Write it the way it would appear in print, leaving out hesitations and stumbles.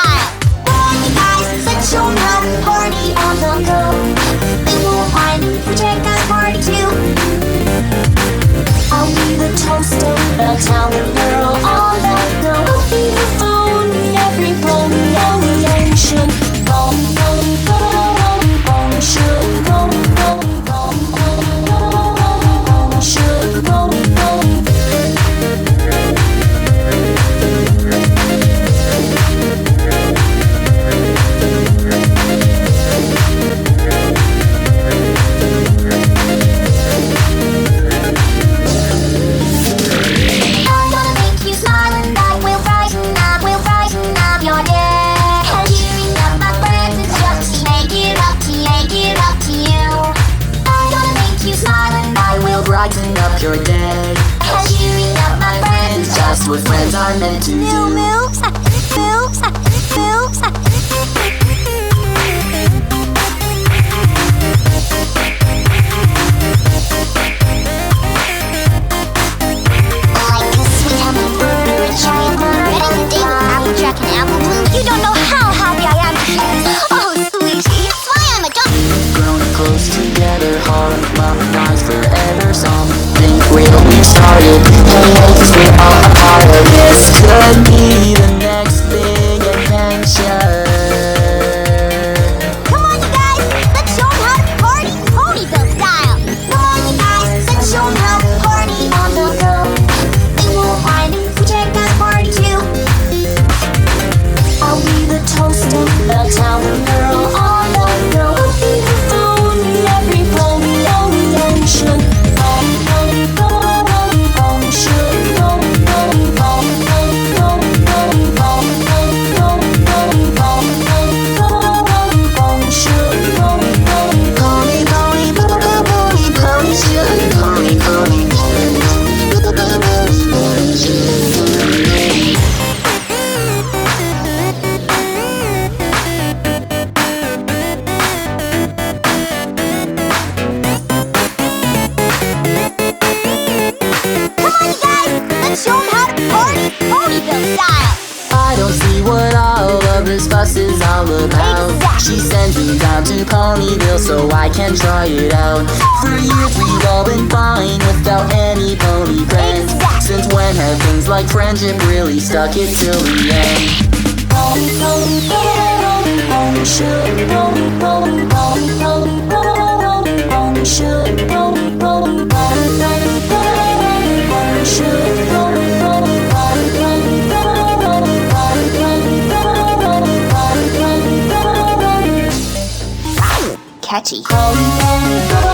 style. Come on, you guys, let's show 'em how to party on the go. They won't mind if we check out party too. I'll be the toaster, the town girl on the go. I'll be the phone in every nation. Boom, boom, boom, boom, should go, boom, boom, boom, boom, should go, boom. I'm gonna make you smile and that will brighten up your day. And cheering up my friends is just to make it up to you. I'm gonna make you smile and I will brighten up your day. And cheering up my friends is just what friends are meant to do. Moves, moves, moves. Like a sweet hummingbird or a giant bird and a ding, applejack and apple bloom. You don't know how happy I am to hear this. Oh, sweetie, that's why I'm a dog. Grown close together, harmonized forever. Something will be started. Hey, cause we're all a part of this. Could be the next big adventure. Come on, you guys, let's show 'em how to party Ponyville style. Come on, you guys, let's show 'em how to party on the go. They won't mind if we check out party too. I'll be the toaster, the town girl on the go. I'll be the phone in every nation. Boom, boom, boom, boom, should go, boom, boom, boom, boom, boom, boom, boom, boom, boom, boom, boom, should go, boom. Pony, pony, pony, pony, pony, should pony, pony. Come on, you guys, let's show 'em how to party Ponyville style. I don't see what all of this fuss is all about. Exactly. She sends me down to Ponyville so I can try it out. For years we've all been fine without any pony friends. Exactly. Since when have things like friendship really stuck it till the end? Boom, boom, boom, boom, should go, boom, boom, boom, boom, boom, should go, boom, boom, boom, boom, should go, boom, boom, boom, boom, boom, boom. Catchy.